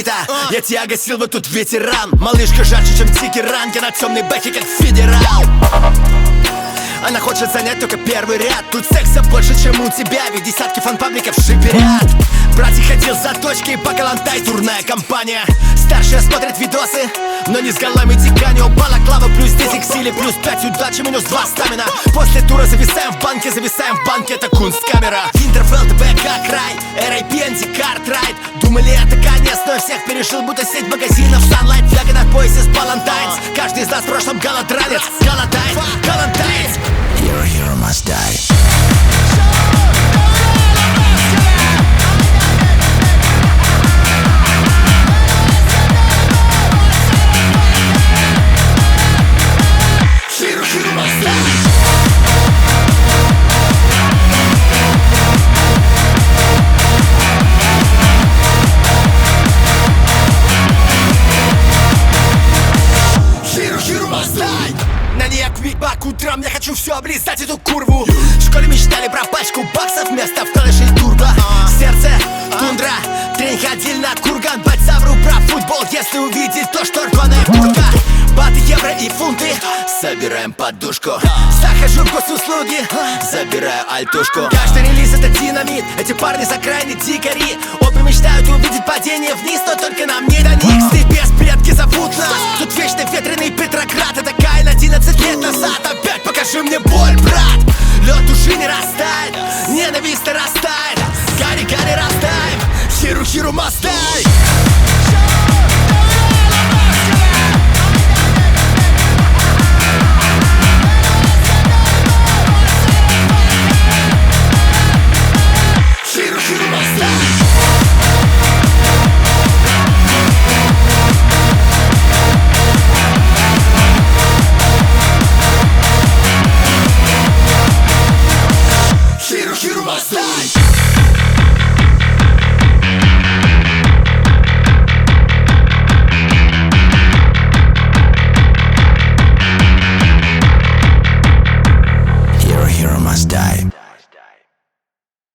это? Я тебя гасил, вот тут ветеран. Малышка жарче, чем Тегеран. Я на темной бэхе, как федерал. Она хочет занять только первый ряд. Тут секса больше, чем у тебя, ведь десятки фан-пабликов шиперят. Братик ходил за точкой по Калантай, турная компания. Старшая смотрит видосы, но не с голами тиканье. Балаклава плюс 10 к силе, плюс 5 удачи, минус 2 стамина. После тура зависаем в банке, это кунсткамера. Винтерфелл, ТБК, край, R.I.P. Картрайт. Думали, это конец, но я всех пережил, будто сеть магазинов Sunlight. Фляга на поясе с Балантайнс. Каждый из нас в прошлом голодранец. Галантайнс. Your hero must die. На ней квикбак утром, я хочу все облизать эту курву. В школе мечтали про пачку баксов вместо в колледже и турбо. Сердце, тундра, тренинг ходил на курган. Бать совру про футбол, если увидеть то, что рваная куртка. Баты, евро и фунты, собираем подушку. Захожу в госуслуги, забираю альтушку. Каждый релиз это динамит, эти парни с окраины дикари. Обе мечтают увидеть падение вниз, но только нам не до них. Степес, предки зовут нас, тут вечно ветреный Петроград. Это Каин 11 лет назад, опять покажи мне боль, брат. Лед души не растает, ненависть нарастает. Гарри, растаем, хиру, must die.